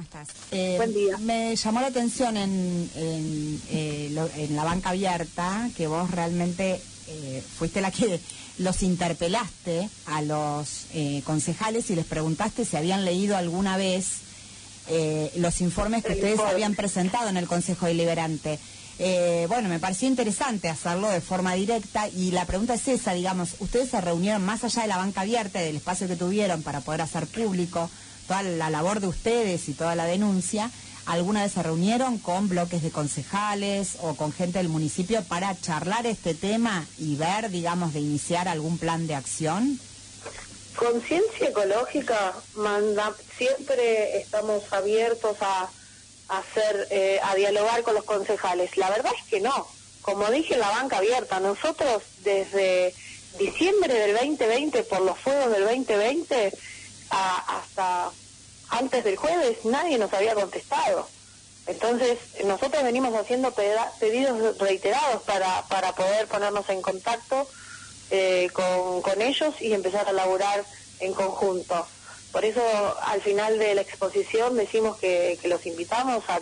estás? Buen día. Me llamó la atención en la banca abierta que vos realmente fuiste la que los interpelaste a los concejales y les preguntaste si habían leído alguna vez los informes que ustedes habían presentado en el Consejo Deliberante. Bueno, me pareció interesante hacerlo de forma directa y la pregunta es esa, digamos, ustedes se reunieron más allá de la banca abierta, del espacio que tuvieron para poder hacer público toda la labor de ustedes y toda la denuncia. ¿Alguna vez se reunieron con bloques de concejales o con gente del municipio para charlar este tema y ver, digamos, de iniciar algún plan de acción? Conciencia Ecológica siempre estamos abiertos a dialogar con los concejales. La verdad es que no. Como dije en la banca abierta, nosotros desde diciembre del 2020, por los fuegos del 2020, hasta antes del jueves, nadie nos había contestado. Entonces, nosotros venimos haciendo pedidos reiterados para poder ponernos en contacto con ellos y empezar a laburar en conjunto. Por eso, al final de la exposición, decimos que los invitamos a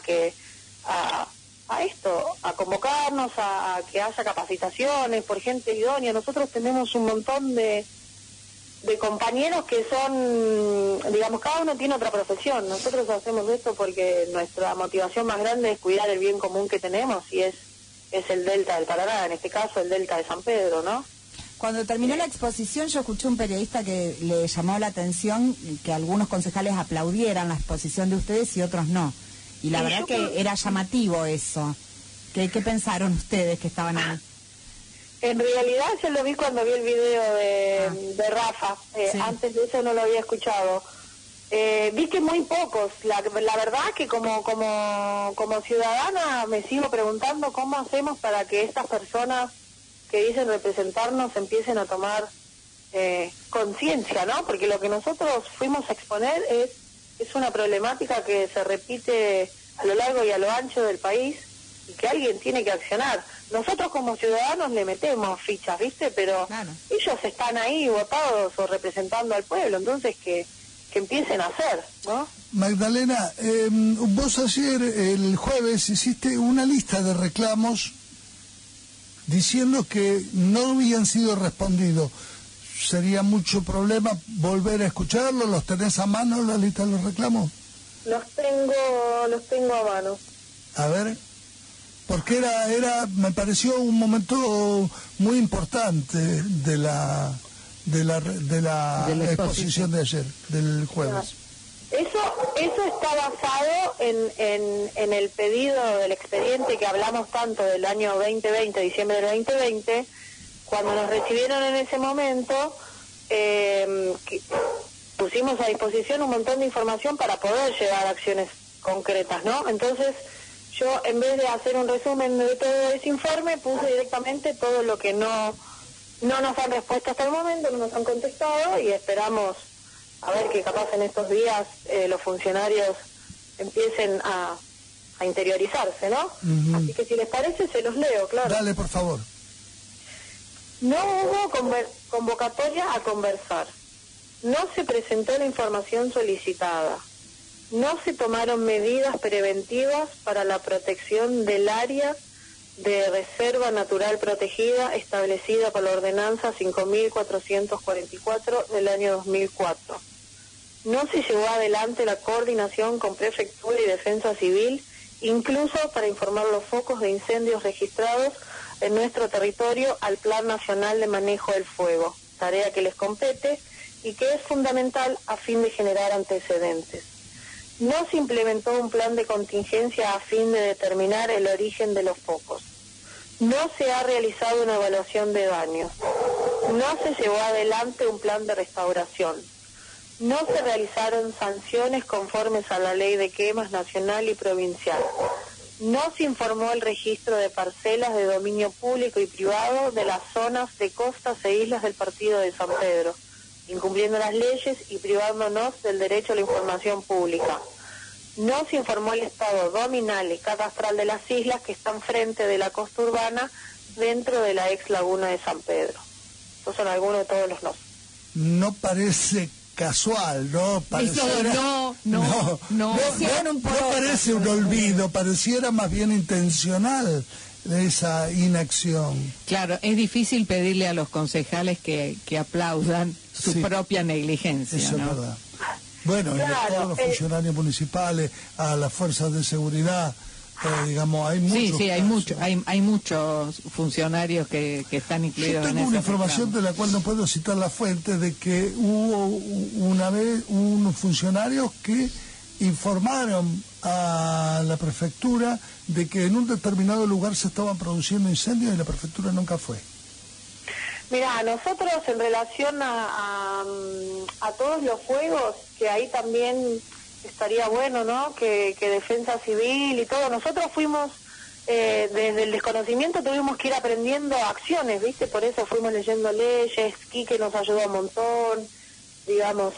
convocarnos, a que haya capacitaciones por gente idónea. Nosotros tenemos un montón de compañeros que son, digamos, cada uno tiene otra profesión. Nosotros hacemos esto porque nuestra motivación más grande es cuidar el bien común que tenemos, y es el Delta del Paraná, en este caso el Delta de San Pedro, ¿no? Cuando terminó la exposición, yo escuché un periodista que le llamó la atención que algunos concejales aplaudieran la exposición de ustedes y otros no. Y la verdad que era llamativo eso. ¿Qué pensaron ustedes que estaban ahí? En realidad yo lo vi cuando vi el video de Rafa. Sí. Antes de eso no lo había escuchado. Vi que muy pocos. La verdad que como ciudadana me sigo preguntando cómo hacemos para que estas personas que dicen representarnos empiecen a tomar conciencia, ¿no? Porque lo que nosotros fuimos a exponer es una problemática que se repite a lo largo y a lo ancho del país y que alguien tiene que accionar. Nosotros como ciudadanos le metemos fichas, ¿viste? Pero claro, ellos están ahí votados o representando al pueblo, entonces que empiecen a hacer, ¿no? Magdalena, vos ayer, el jueves, hiciste una lista de reclamos diciendo que no habían sido respondidos. ¿Sería mucho problema volver a escucharlo? ¿Los tenés a mano, la lista de los reclamos? Los tengo a mano. A ver, porque me pareció un momento muy importante de la exposición de ayer, del jueves. Eso está basado en el pedido del expediente que hablamos tanto del año 2020, diciembre del 2020, cuando nos recibieron en ese momento, pusimos a disposición un montón de información para poder llevar a acciones concretas, ¿no? Entonces, yo en vez de hacer un resumen de todo ese informe, puse directamente todo lo que no nos han respuesto hasta el momento, no nos han contestado, y esperamos a ver que capaz en estos días los funcionarios empiecen a interiorizarse, ¿no? Uh-huh. Así que si les parece, se los leo, claro. Dale, por favor. No hubo convocatoria a conversar. No se presentó la información solicitada. No se tomaron medidas preventivas para la protección del área de reserva natural protegida establecida por la ordenanza 5.444 del año 2004. No se llevó adelante la coordinación con Prefectura y Defensa Civil, incluso para informar los focos de incendios registrados en nuestro territorio al Plan Nacional de Manejo del Fuego, tarea que les compete y que es fundamental a fin de generar antecedentes. No se implementó un plan de contingencia a fin de determinar el origen de los focos. No se ha realizado una evaluación de daños. No se llevó adelante un plan de restauración. No se realizaron sanciones conformes a la ley de quemas nacional y provincial. No se informó el registro de parcelas de dominio público y privado de las zonas de costas e islas del partido de San Pedro, incumpliendo las leyes y privándonos del derecho a la información pública. No se informó el estado dominal y catastral de las islas que están frente de la costa urbana dentro de la ex laguna de San Pedro. Estos son algunos de todos los no. No parece casual, ¿no? Pareciera, no parece un olvido, pareciera más bien intencional esa inacción. Claro, es difícil pedirle a los concejales que aplaudan su propia negligencia, eso, ¿no? Es verdad. Bueno, claro, y a todos los funcionarios municipales, a las fuerzas de seguridad, digamos, hay muchos. Sí, hay muchos funcionarios que están incluidos en eso. Yo tengo una información de la cual no puedo citar la fuente, de que hubo una vez unos funcionarios que informaron a la prefectura de que en un determinado lugar se estaban produciendo incendios y la prefectura nunca fue. Mira, nosotros en relación a todos los fuegos, que ahí también estaría bueno, ¿no? Que Defensa Civil y todo, nosotros fuimos, desde el desconocimiento tuvimos que ir aprendiendo acciones, ¿viste? Por eso fuimos leyendo leyes, Quique nos ayudó un montón, digamos,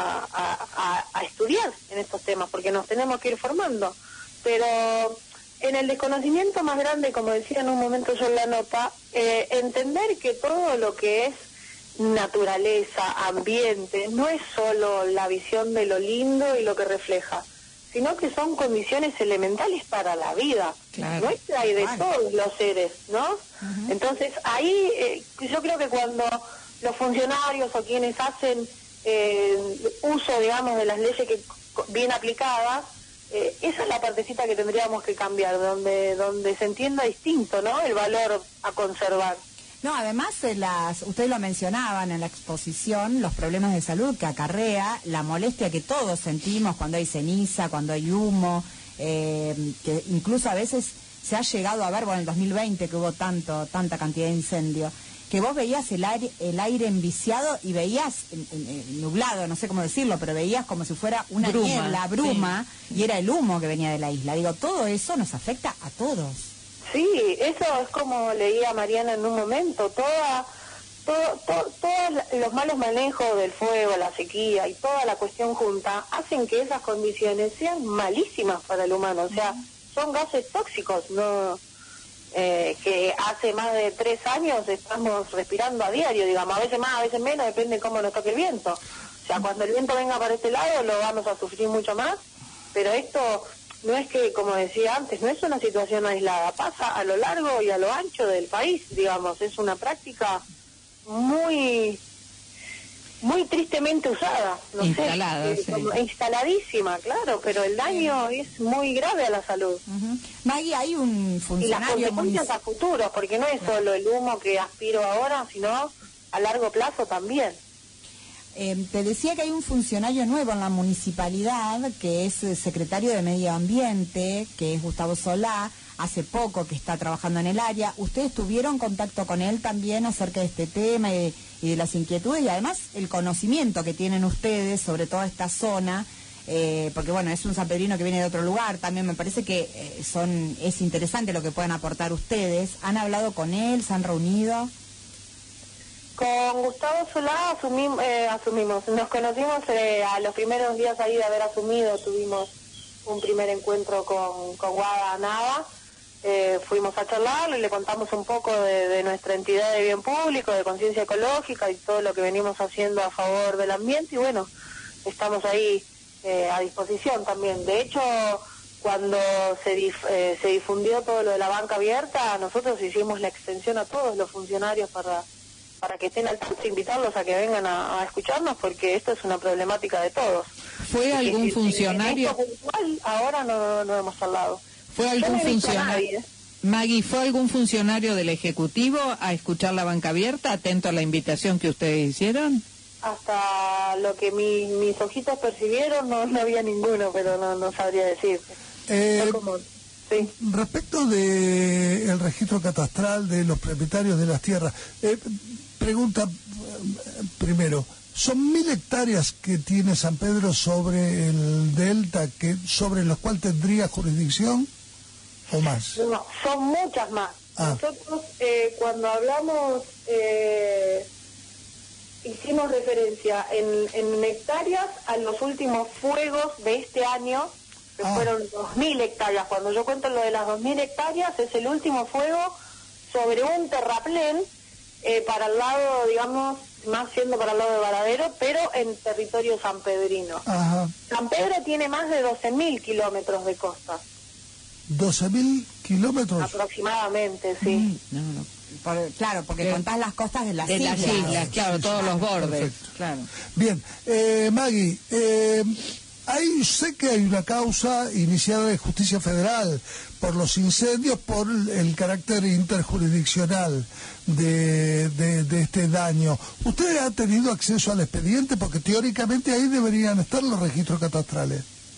a estudiar en estos temas, porque nos tenemos que ir formando. Pero en el desconocimiento más grande, como decía en un momento yo en la nota, entender que todo lo que es naturaleza, ambiente, no es solo la visión de lo lindo y lo que refleja, sino que son condiciones elementales para la vida, claro, nuestra y de todos los seres, ¿no? Uh-huh. Entonces ahí yo creo que cuando los funcionarios o quienes hacen uso, digamos, de las leyes que bien aplicadas, esa es la partecita que tendríamos que cambiar, donde se entienda distinto, ¿no? El valor a conservar. No, además, ustedes lo mencionaban en la exposición, los problemas de salud que acarrea, la molestia que todos sentimos cuando hay ceniza, cuando hay humo, que incluso a veces se ha llegado a ver, bueno, en el 2020 que hubo tanta cantidad de incendios, que vos veías el aire enviciado y veías nublado, no sé cómo decirlo, pero veías como si fuera una bruma, sí. Y era el humo que venía de la isla. Digo, todo eso nos afecta a todos. Sí, eso es como leía Mariana en un momento, todos los malos manejos del fuego, la sequía y toda la cuestión junta hacen que esas condiciones sean malísimas para el humano, o sea, son gases tóxicos, no que hace más de 3 años estamos respirando a diario, digamos, a veces más, a veces menos, depende de cómo nos toque el viento. O sea, cuando el viento venga para este lado lo vamos a sufrir mucho más, pero esto no es que, como decía antes, no es una situación aislada, pasa a lo largo y a lo ancho del país, digamos, es una práctica muy tristemente usada, no instalada, sé, como instaladísima, claro, pero el daño es muy grave a la salud. Uh-huh. Maggie, hay un funcionario... Y las consecuencias a futuro, porque no es solo el humo que aspiro ahora, sino a largo plazo también. Te decía que hay un funcionario nuevo en la municipalidad, que es secretario de Medio Ambiente, que es Gustavo Solá, hace poco que está trabajando en el área. ¿Ustedes tuvieron contacto con él también acerca de este tema y de las inquietudes y además el conocimiento que tienen ustedes sobre toda esta zona? Porque bueno, es un sanpedrino que viene de otro lugar, también me parece que es interesante lo que puedan aportar ustedes. ¿Han hablado con él? ¿Se han reunido? Con Gustavo Solá asumimos, nos conocimos a los primeros días ahí de haber asumido, tuvimos un primer encuentro con Guada Nava, fuimos a charlar y le contamos un poco de nuestra entidad de bien público, de conciencia ecológica y todo lo que venimos haciendo a favor del ambiente y bueno, estamos ahí a disposición también. De hecho, cuando se difundió todo lo de la banca abierta, nosotros hicimos la extensión a todos los funcionarios para que estén al tanto, invitarlos a que vengan a escucharnos, porque esto es una problemática de todos. ¿Fue algún funcionario? En puntual, ahora no hemos hablado. ¿Fue algún funcionario? Maggie, ¿fue algún funcionario del Ejecutivo a escuchar la banca abierta, atento a la invitación que ustedes hicieron? Hasta lo que mis ojitos percibieron, no había ninguno, pero no sabría decir. Sí. Respecto del registro catastral de los propietarios de las tierras, pregunta primero, ¿son 1000 hectáreas que tiene San Pedro sobre el delta, sobre los cuales tendría jurisdicción o más? No, son muchas más. Nosotros cuando hablamos hicimos referencia en hectáreas a los últimos fuegos de este año, que fueron 2000 hectáreas. Cuando yo cuento lo de las 2000 hectáreas, es el último fuego sobre un terraplén para el lado, digamos, más siendo para el lado de Varadero, pero en territorio sanpedrino. Ajá. San Pedro tiene más de 12.000 kilómetros de costa. 12.000 kilómetros. Aproximadamente, sí. Claro, porque contás las costas de las islas. De las islas, claro, todos los bordes. Perfecto. Claro. Bien, Maggie, sé que hay una causa iniciada de Justicia Federal por los incendios, por el carácter interjurisdiccional de este daño. ¿Usted ha tenido acceso al expediente? Porque teóricamente ahí deberían estar los registros catastrales.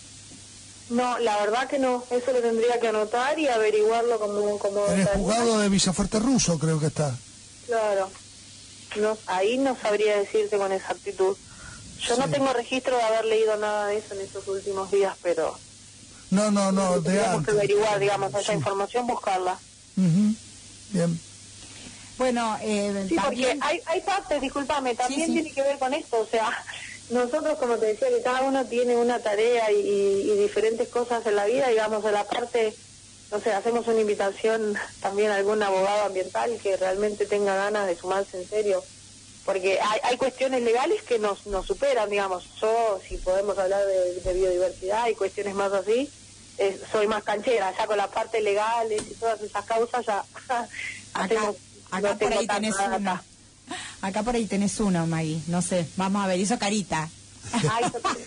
No, la verdad que no. Eso lo tendría que anotar y averiguarlo como En el juzgado de Villafuerte Ruso creo que está. Claro. No, ahí no sabría decirte con exactitud. Yo no tengo registro de haber leído nada de eso en estos últimos días, pero... No, de tenemos antes. que averiguar, digamos, esa información, buscarla. Bien. Bueno, sí, también... porque hay partes, discúlpame, también sí. tiene que ver con esto, o sea, nosotros, como te decía, que cada uno tiene una tarea y diferentes cosas en la vida, digamos, de la parte, no sé, hacemos una invitación también a algún abogado ambiental que realmente tenga ganas de sumarse en serio, porque hay cuestiones legales que nos superan, digamos. Yo, si podemos hablar de biodiversidad y cuestiones más así, soy más canchera, ya con la parte legal y todas esas causas ya hacemos... Acá no por ahí tengo tenés tanta uno. data. Acá por ahí tenés uno, Maggie. No sé, vamos a ver, hizo carita. Ay,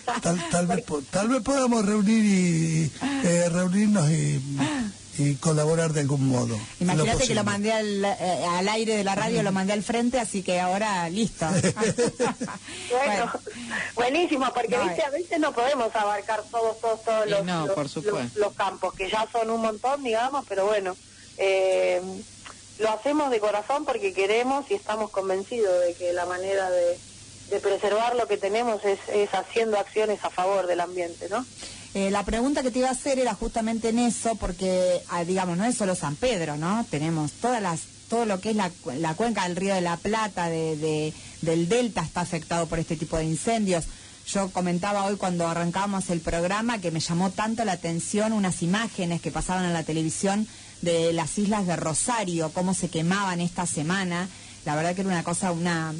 Tal vez podamos reunirnos y colaborar de algún modo. Imagínate que lo mandé al aire de la radio, lo mandé al frente, así que ahora listo. Bueno, buenísimo, porque viste, a veces no podemos abarcar todos los campos, que ya son un montón, digamos, pero bueno, lo hacemos de corazón porque queremos y estamos convencidos de que la manera de preservar lo que tenemos es haciendo acciones a favor del ambiente, ¿no? La pregunta que te iba a hacer era justamente en eso, porque, digamos, no es solo San Pedro, ¿no? Tenemos todo lo que es la cuenca del Río de la Plata, del Delta está afectado por este tipo de incendios. Yo comentaba hoy cuando arrancábamos el programa que me llamó tanto la atención unas imágenes que pasaban en la televisión de las islas de Rosario, cómo se quemaban esta semana. La verdad que era una cosa, una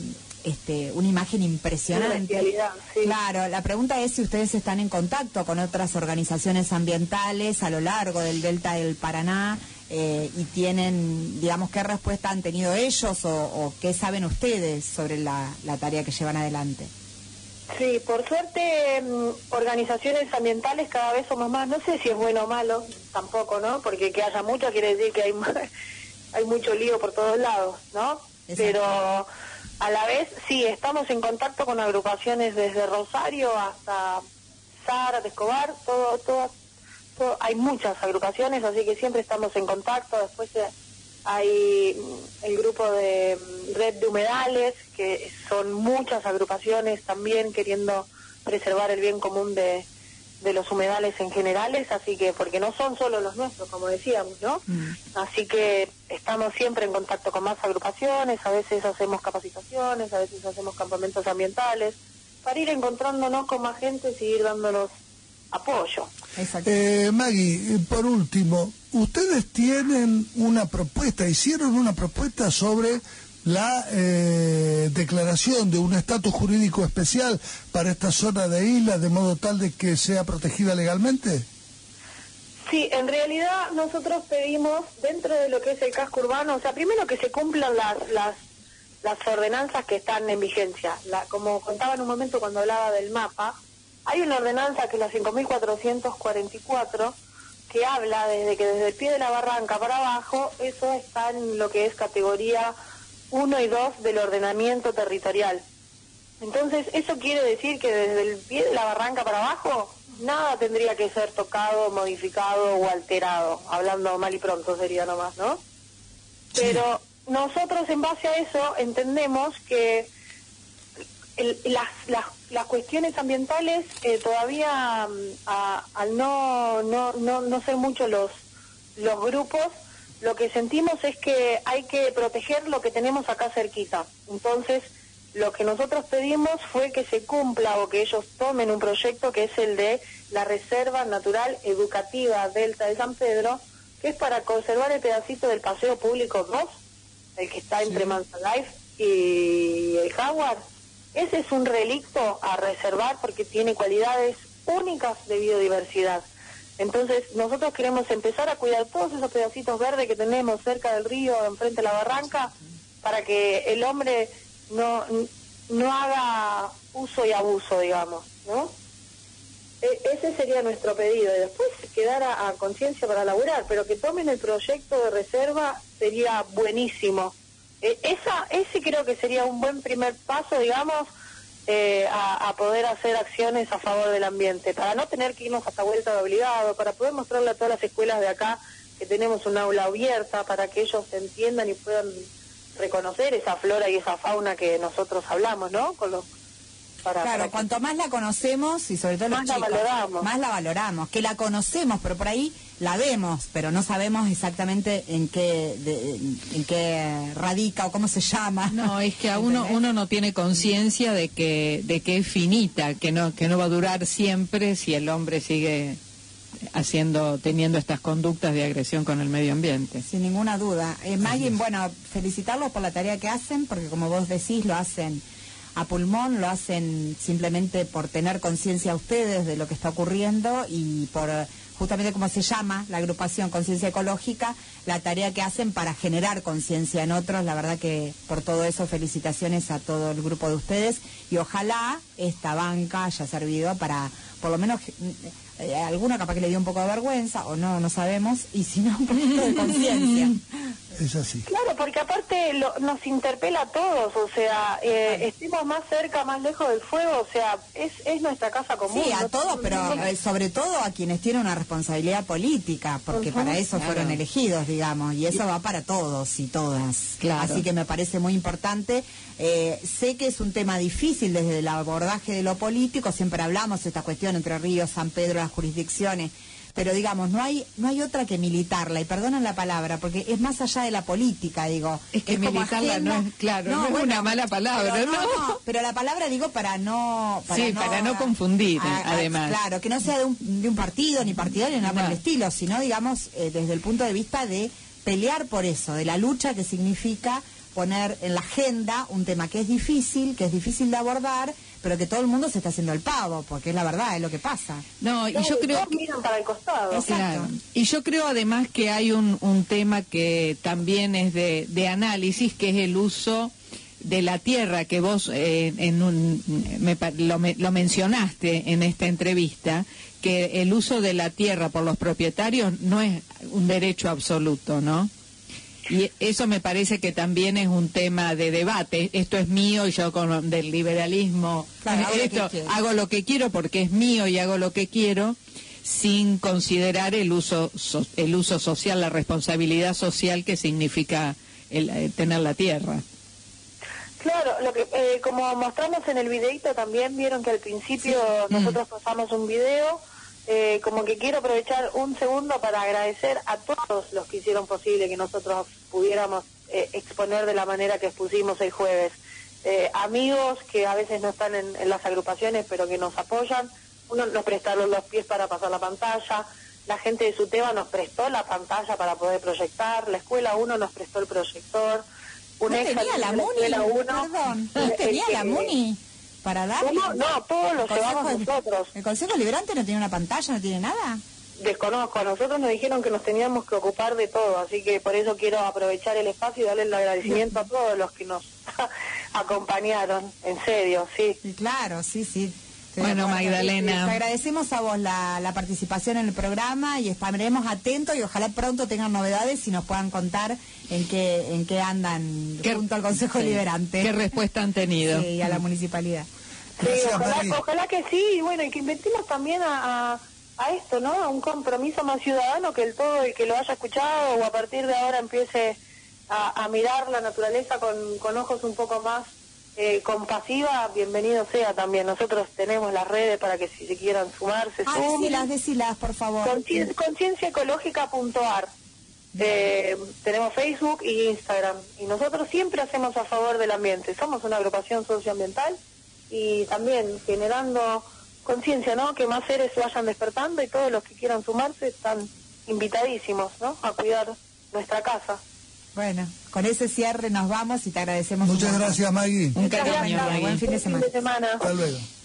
imagen impresionante. Sí. Claro, la pregunta es si ustedes están en contacto con otras organizaciones ambientales a lo largo del delta del Paraná y tienen, digamos, qué respuesta han tenido ellos o qué saben ustedes sobre la tarea que llevan adelante. Sí, por suerte, organizaciones ambientales cada vez somos más. No sé si es bueno o malo, tampoco, ¿no? Porque que haya mucho quiere decir que hay mucho lío por todos lados, ¿no? Exacto. Pero a la vez, sí, estamos en contacto con agrupaciones desde Rosario hasta Zárate, Escobar, todo, hay muchas agrupaciones, así que siempre estamos en contacto. Después hay el grupo de Red de Humedales, que son muchas agrupaciones también queriendo preservar el bien común de los humedales en generales, así que, porque no son solo los nuestros, como decíamos, ¿no? Así que estamos siempre en contacto con más agrupaciones, a veces hacemos capacitaciones, a veces hacemos campamentos ambientales, para ir encontrándonos con más gente y seguir dándonos apoyo. Maggie, por último, ustedes tienen una propuesta, hicieron una propuesta sobre la declaración de un estatus jurídico especial para esta zona de islas, de modo tal de que sea protegida legalmente. Sí, en realidad nosotros pedimos, dentro de lo que es el casco urbano, o sea, primero que se cumplan las ordenanzas que están en vigencia. Como contaba en un momento cuando hablaba del mapa, hay una ordenanza que es la 5.444, que habla desde el pie de la barranca para abajo, eso está en lo que es categoría 1 y 2 del ordenamiento territorial. Entonces, eso quiere decir que desde el pie de la barranca para abajo, nada tendría que ser tocado, modificado o alterado. Hablando mal y pronto sería nomás, ¿no? Sí. Pero nosotros, en base a eso, entendemos que las cuestiones ambientales todavía, al no ser mucho los grupos, lo que sentimos es que hay que proteger lo que tenemos acá cerquita. Entonces, lo que nosotros pedimos fue que se cumpla o que ellos tomen un proyecto que es el de la Reserva Natural Educativa Delta de San Pedro, que es para conservar el pedacito del Paseo Público 2, el que está entre Manzalife y el jaguar, ese es un relicto a reservar porque tiene cualidades únicas de biodiversidad. Entonces nosotros queremos empezar a cuidar todos esos pedacitos verdes que tenemos cerca del río, enfrente de la barranca, para que el hombre no haga uso y abuso, digamos, ¿no? Ese sería nuestro pedido, y después quedar a conciencia para laburar, pero que tomen el proyecto de reserva sería buenísimo. Ese creo que sería un buen primer paso, digamos, a poder hacer acciones a favor del ambiente, para no tener que irnos hasta vuelta de obligado, para poder mostrarle a todas las escuelas de acá que tenemos un aula abierta, para que ellos entiendan y puedan reconocer esa flora y esa fauna que nosotros hablamos, ¿no? Claro, cuanto más la conocemos y sobre todo los chicos, más la valoramos, que la conocemos, pero por ahí la vemos, pero no sabemos exactamente en qué radica o cómo se ama. No, es que a uno no tiene conciencia de que es finita, que no va a durar siempre si el hombre sigue teniendo estas conductas de agresión con el medio ambiente. Sin ninguna duda. Maggie, bueno, felicitarlos por la tarea que hacen, porque como vos decís, lo hacen a pulmón, lo hacen simplemente por tener conciencia ustedes de lo que está ocurriendo y por justamente como se llama la agrupación Conciencia Ecológica, la tarea que hacen para generar conciencia en otros. La verdad que por todo eso felicitaciones a todo el grupo de ustedes y ojalá esta banca haya servido para por lo menos alguna capaz que le dio un poco de vergüenza o no sabemos, y si no un poquito de conciencia. Es así. Claro, porque aparte nos interpela a todos, o sea, estemos más cerca, más lejos del fuego, o sea, es nuestra casa común. Sí, a todos, pero sobre todo a quienes tienen una responsabilidad política, porque para eso fueron elegidos, digamos, y eso va para todos y todas. Claro. Así que me parece muy importante. Sé que es un tema difícil desde el abordaje de lo político, siempre hablamos de esta cuestión entre Ríos, San Pedro, las jurisdicciones, pero digamos, no hay otra que militarla, y perdonan la palabra, porque es más allá de la política, digo. Es que militarla no es, claro, no es una mala palabra, pero no, pero la palabra digo para no confundir, además. Claro, que no sea de un partido, ni partidario, ni nada por el estilo, sino, digamos, desde el punto de vista de pelear por eso, de la lucha que significa poner en la agenda un tema que es difícil de abordar, pero que todo el mundo se está haciendo el pavo, porque es la verdad, es lo que pasa. No, y yo creo que miran para el costado. Claro. Y yo creo además que hay un tema que también es de análisis, que es el uso de la tierra, que vos lo mencionaste en esta entrevista, que el uso de la tierra por los propietarios no es un derecho absoluto, ¿no? Y eso me parece que también es un tema de debate. Esto es mío y yo del liberalismo, claro, hago lo que quiero porque es mío y hago lo que quiero, sin considerar el uso social, la responsabilidad social que significa tener la tierra. Claro, lo que como mostramos en el videito también, vieron que al principio nosotros pasamos un video. Como que quiero aprovechar un segundo para agradecer a todos los que hicieron posible que nosotros pudiéramos exponer de la manera que expusimos el jueves. Amigos que a veces no están en las agrupaciones pero que nos apoyan, uno nos prestaron los pies para pasar la pantalla, la gente de Suteba nos prestó la pantalla para poder proyectar, la escuela 1 nos prestó el proyector, ¿No tenía la MUNI? Perdón, ¿no tenía la MUNI? ¿Para darle? No, todos lo llevamos nosotros. ¿El Consejo Liberante no tiene una pantalla, no tiene nada? Desconozco, a nosotros nos dijeron que nos teníamos que ocupar de todo, así que por eso quiero aprovechar el espacio y darle el agradecimiento a todos los que nos acompañaron, en serio, sí. Claro, sí. Bueno, Magdalena, te agradecemos a vos la participación en el programa y estaremos atentos y ojalá pronto tengan novedades y nos puedan contar en qué andan junto al Consejo Liberante. ¿Qué respuesta han tenido? Sí, y a la municipalidad. Sí, ojalá que sí, y bueno, y que inventemos también a esto, ¿no? A un compromiso más ciudadano, que el que lo haya escuchado o a partir de ahora empiece a mirar la naturaleza con ojos un poco más compasiva, bienvenido sea también. Nosotros tenemos las redes para que si se quieran sumar, se sumen. Decilas, por favor. Concienciaecológica.ar. Tenemos Facebook y Instagram. Y nosotros siempre hacemos a favor del ambiente. Somos una agrupación socioambiental y también generando conciencia, ¿no? Que más seres vayan despertando y todos los que quieran sumarse están invitadísimos, ¿no? A cuidar nuestra casa. Bueno, con ese cierre nos vamos y te agradecemos Muchas un montón. gracias, Maggie. Un Muchas cariño, gracias. Maggie. Buen fin de semana. Hasta luego.